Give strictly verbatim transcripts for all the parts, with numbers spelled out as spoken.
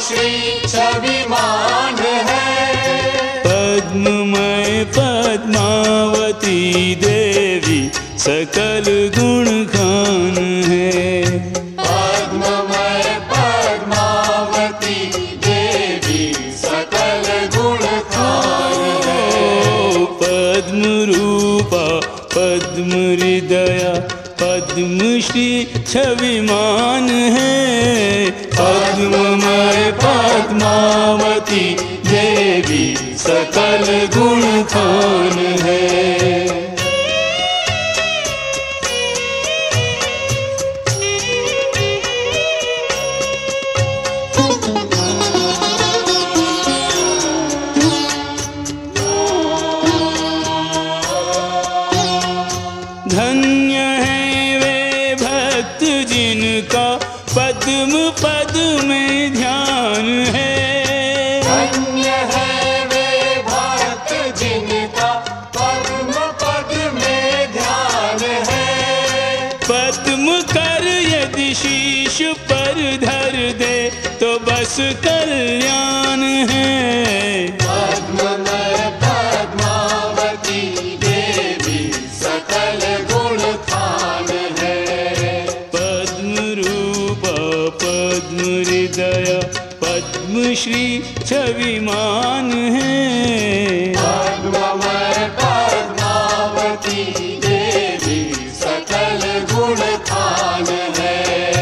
श्री छविमान है। पद्ममय पद्मावती देवी सकल गुण खान है। पद्ममय पद्मावती देवी सकल गुण खान है। पद्म रूपा पद्म हृदया पद्म श्री छविमान है। पद्ममय पद्मावती देवी सकल गुण खान है। धन्य है वे भक्त जिनका पद्म पद में ध्यान है। धन्य है वे भक्त जिनका पद्म पद में ध्यान है। पद्म कर यदि शीश पर धर दे तो बस कल्याण है। पद्ममय पद्मावती देवी सकल गुण खान है। पद्म रूपा पद्म हृदया पद्म श्री छविमान है। पद्ममय पद्मावती देवी सकल गुण खान है।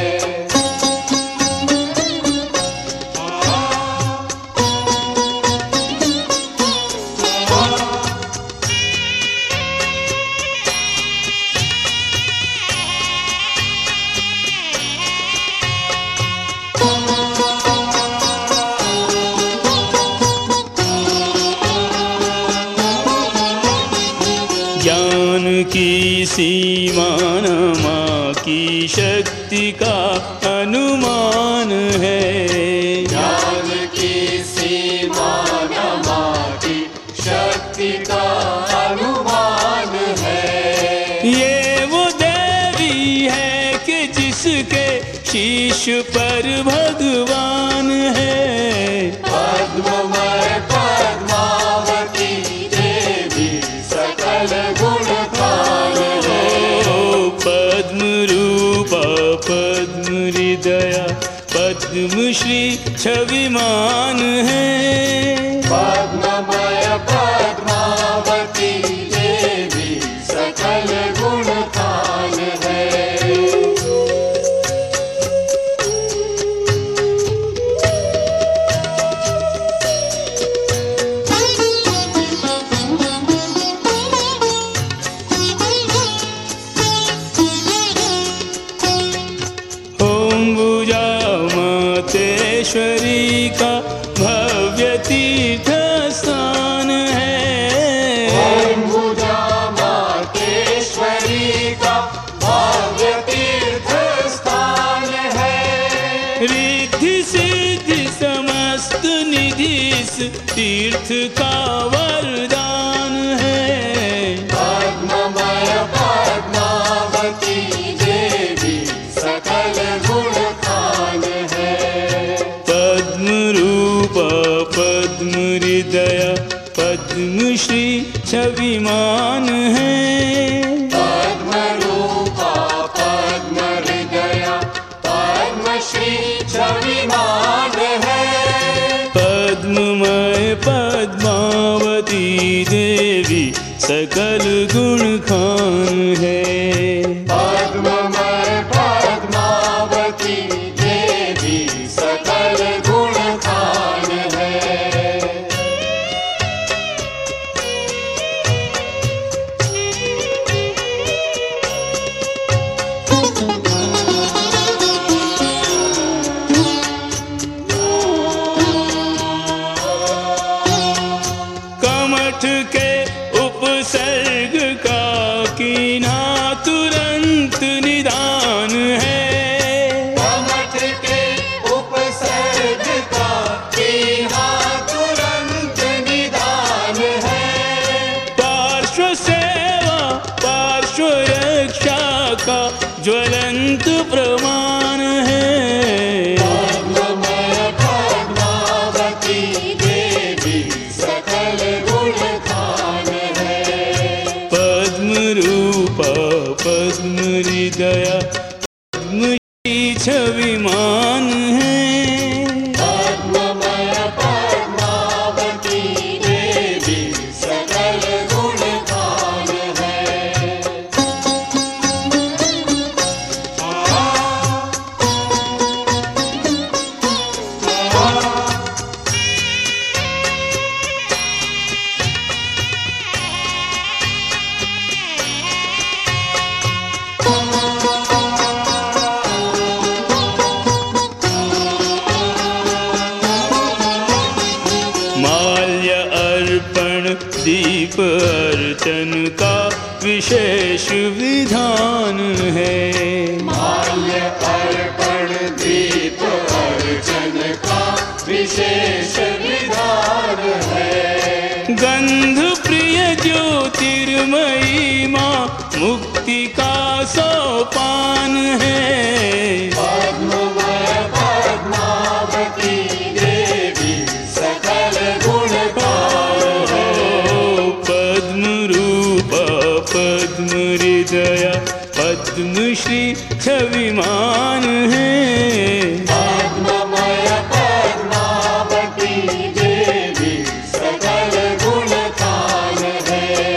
ज्ञान की सीमा न माँ की शक्ति का अनुमान है। ज्ञान की सीमा न माँ की शक्ति का अनुमान है। ये वो देवी है कि जिसके शीश पर भगवान है। पद्ममय पद्मावती देवी सकल गुण खान है। पद्म रूपा पद्म हृदया पद्म श्री छविमान है। पद्ममय पद्मावती देवी सकल गुण खान है। मातेश्वरी का भव्य तीर्थ स्थान है। भुजा मातेश्वरी का भव्य तीर्थ स्थान है। रिद्धि सिद्धि समस्त निधि इस तीर्थ का वरदान है। पद्ममय पद्मावती देवी सकल गुण खान है। पद्म रूपा पद्म हृदया पद्म श्री छविमान है। पद्म रूपा पद्म हृदया पद्म श्री छविमान है। पद्ममय पद्मावती देवी सकल गुण खान है। पद्ममय पद्मावती देवी सकल गुण खान है। कमठ के उपसर्ग का कीनाथ स्वाभिमान है। पद्ममय पद्मावती देवी सकल गुण खान है। माल्य अर्पण दीप अर्चन का विशेष विधान है। माल्य अर्पण दीप अर्चन का विशेष विधान है। गंध प्रिय ज्योतिर्मयी माँ मुक्ति का सोपान है। पद्ममय पद्मावती देवी सकल गुण खान है। पद्म रूपा पद्म हृदया पद्मश्री छविमान है। पद्ममय पद्मावती देवी सकल गुण खान है।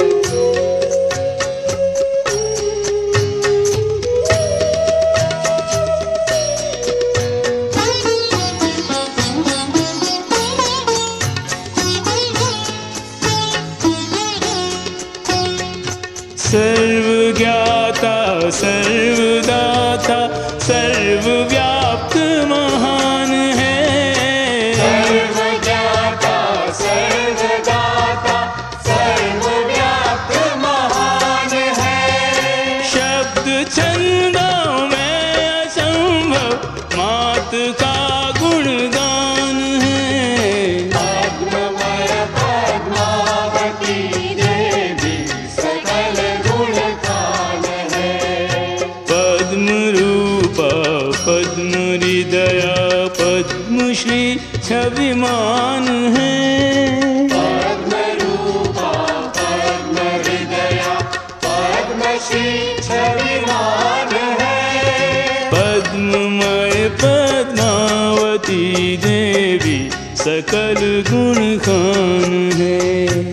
सर्वज्ञाता सर्वदाता सर्वव्याप्त महान है। सर्वज्ञाता सर्वदाता सर्वव्याप्त महान है। शब्द छंदों में असंभव मात का गुणगान है। पद्ममय पद्मावती देवी सकल गुण खान है। पद्म रूपा पद्म हृदया पद्मश्री छविमान है। पद्म रूपा पद्म हृदया पद्मश्री छविमान है। पद्ममय पद्मावती देवी सकल गुण खान है।